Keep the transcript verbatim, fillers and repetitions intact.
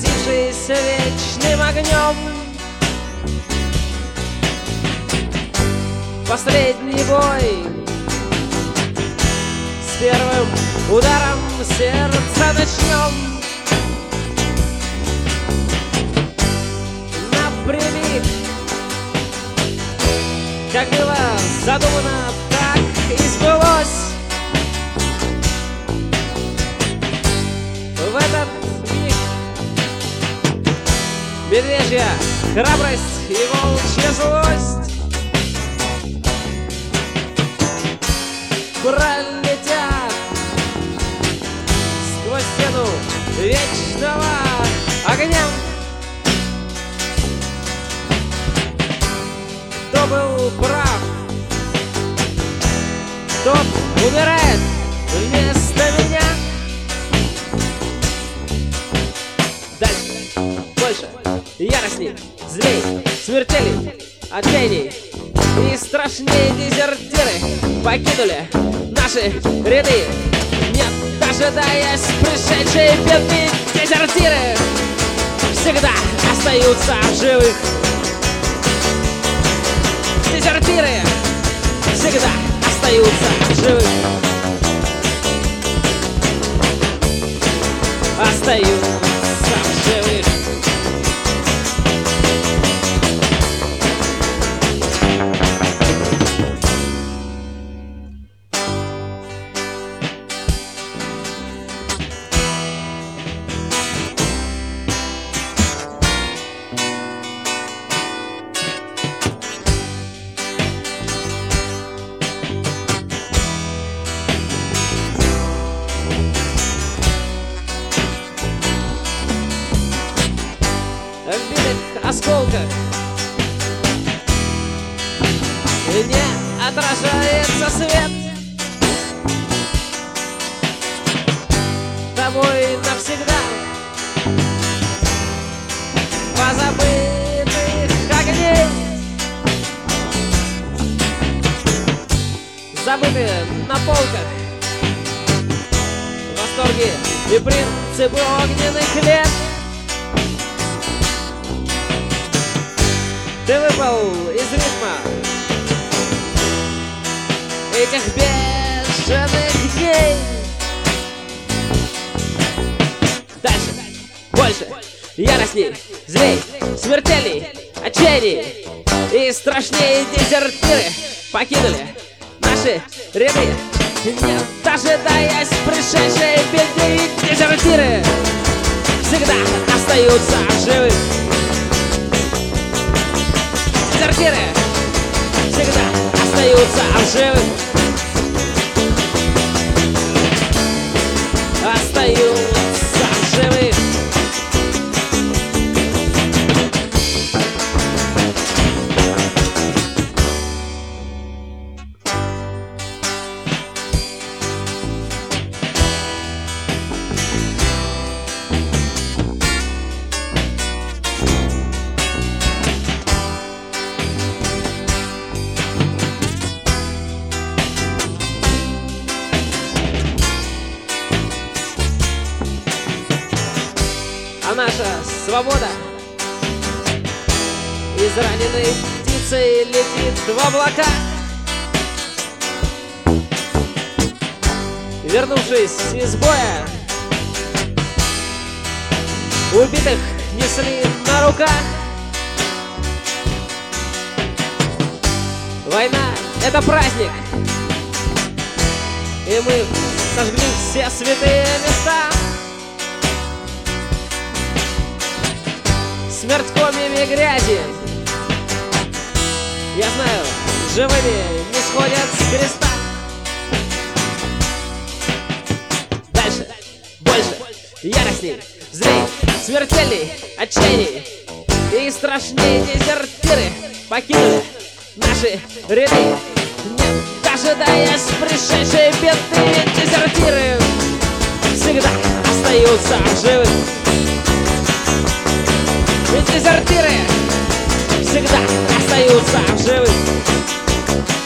светившийся вечным огнем. Последний бой с первым ударом сердца начнем. Напрямик, как было задумано, так и сбылось. В этот миг медвежья храбрость и волчья злость пролетят сквозь стену вечного огня. Кто был прав, тот умирает вместо меня. Дальше, больше, яростней, злей, смертелей, отчаяний и страшнее дезертиры покинули наши ряды, не дожидаясь пришедшей беды. Дезертиры всегда остаются в живых. Дезертиры всегда остаются в живых. Остаются в живых. В битых осколках не отражается свет. Тобой навсегда позабытых огней, забыты на полках восторги и принципы огненных лет. Ты выпал из ритма этих бешеных дней. Дальше, больше, яростней, злей, смертелей, отчаяний и страшнее дезертиры покинули наши ряды, не дожидаясь пришедшей беды. Дезертиры всегда остаются в живых. Дезертиры всегда остаются в живых. Остаются в живых. А наша свобода израненной птицей летит в облака. Вернувшись из боя, убитых несли на руках. Война — это праздник, и мы сожгли все святые места. Смерть комьями грязи, я знаю, живыми не сходят с креста. Дальше, больше, яростней, злей, смертельней, отчаяний и страшнее дезертиры покинули наши ряды, не дожидаясь пришедшей беды. Дезертиры всегда остаются в живых. Ведь дезертиры всегда остаются в живых.